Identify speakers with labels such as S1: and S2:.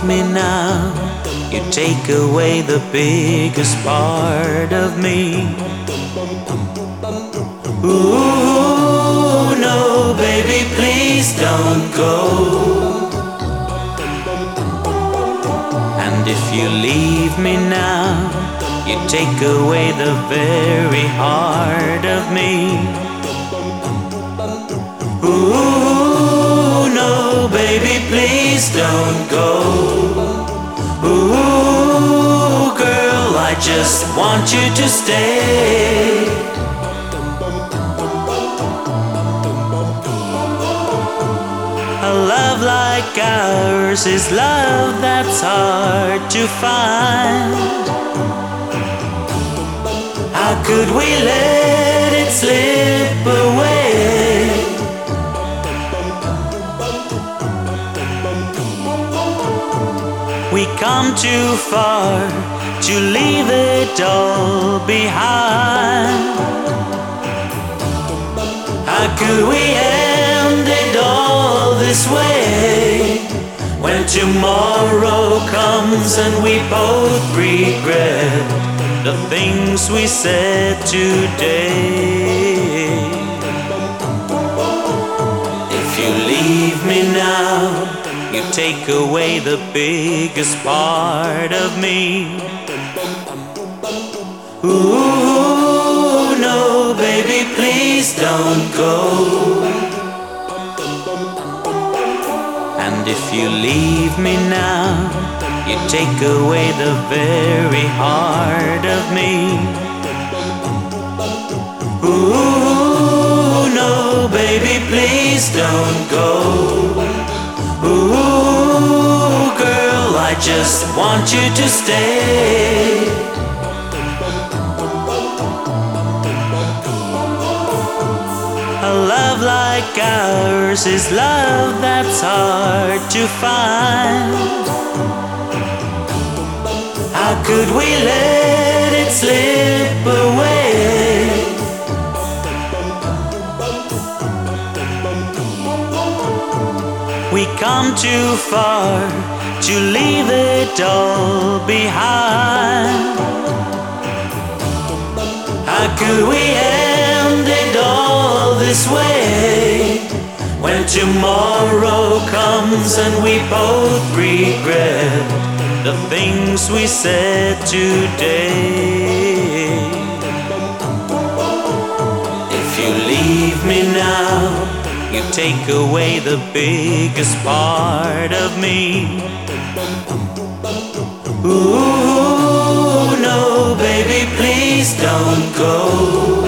S1: me now, you take away the biggest part of me. Ooh, no, baby, please don't go. And if you leave me now, you take away the very heart of me. Ooh, no, baby, please don't go. Ooh, girl, I just want you to stay. A love like ours is love that's hard to find. How could we let it slip away? We come too far to leave it all behind. How could we end it all this way? When tomorrow comes and we both regret the things we said today. If you leave me now, you take away the biggest part of me. Ooh, no, baby, please don't go. And if you leave me now, you take away the very heart of me. Ooh, no, baby, please don't go. Ooh, girl, I just want you to stay. A love like ours is love that's hard to find. How could we let it slip away? We come too far to leave it all behind. How could we end it all this way? When tomorrow comes and we both regret the things we said today. If you leave me now, you take away the biggest part of me. Ooh, no, baby, please don't go.